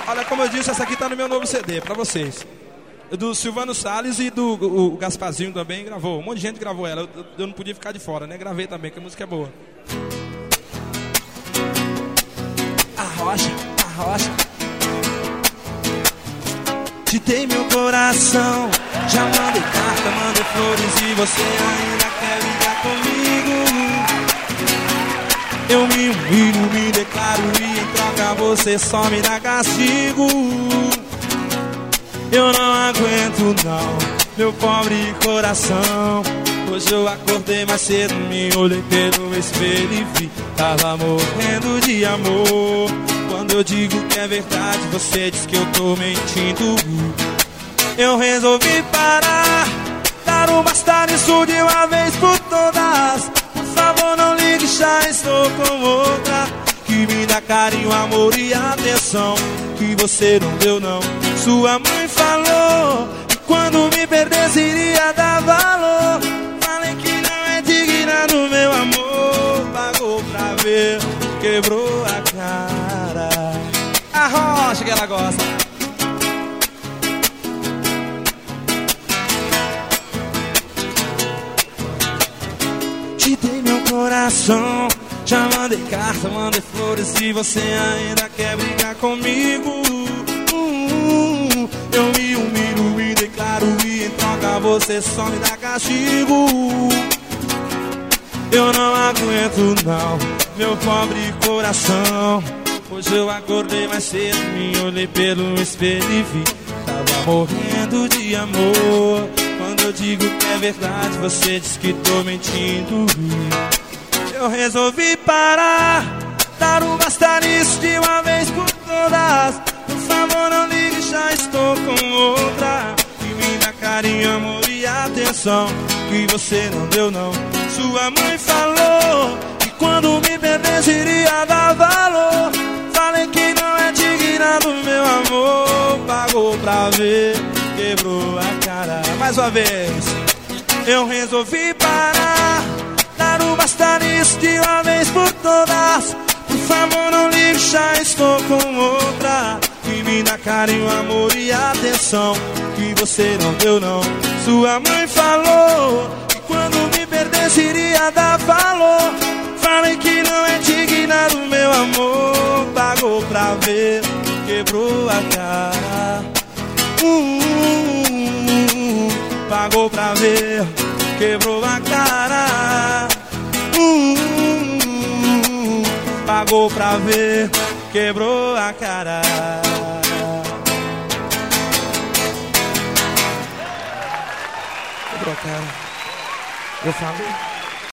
Olha, como eu disse, essa aqui tá no meu novo CD, pra vocês. Do Silvano Salles e do o Gasparzinho também gravou. Um monte de gente gravou ela. Eu não podia ficar de fora, né? Gravei também, que a música é boa. Arrocha, arrocha. Te dei meu coração, já mandei carta, mandei flores e você ainda quer ligar comigo. Eu me humilho, me declaro e em troca você só me dá castigo. Eu não aguento não, meu pobre coração. Hoje eu acordei mais cedo, me olhei pelo espelho e vi, tava morrendo de amor. Quando eu digo que é verdade, você diz que eu tô mentindo. Eu resolvi parar, dar um basta nisso de uma vez por todas. Por favor não ligue, já estou com outra, que me dá carinho, amor e atenção, que você não deu não. Sua mãe falou que quando me perdesse iria dar valor. Falei que não é digna do meu amor. Pagou pra ver, quebrou a cara. Arrocha que ela gosta. Te dei meu coração, já mandei carta, mandei flores e você ainda quer brigar comigo. Eu me humilho, me declaro e em troca você só me dá castigo. Eu não aguento não, meu pobre coração. Hoje eu acordei mais cedo, me olhei pelo espelho e vi, tava morrendo de amor. Quando eu digo que é verdade, você diz que tô mentindo. Eu resolvi parar, dar um basta nisso de uma vez por todas. Por favor não ligue, já estou com outra, que me dá carinho, amor e atenção, que você não deu não. Sua mãe falou que quando me perdesse iria dar valor. Falei que não é digna do meu amor. Pagou pra ver, quebrou a cara. Mais uma vez. Eu resolvi parar, dar um basta nisso de uma vez por todas. Por favor não ligue, já estou com outra, que me dá carinho, amor e atenção, que você não deu não. Sua mãe falou que quando me perdesse iria dar valor. Falei que não é digna do meu amor. Pagou pra ver, quebrou a cara. Pagou pra ver, quebrou a cara. Pagou pra ver, quebrou a cara. Quebrou a cara. Eu falei.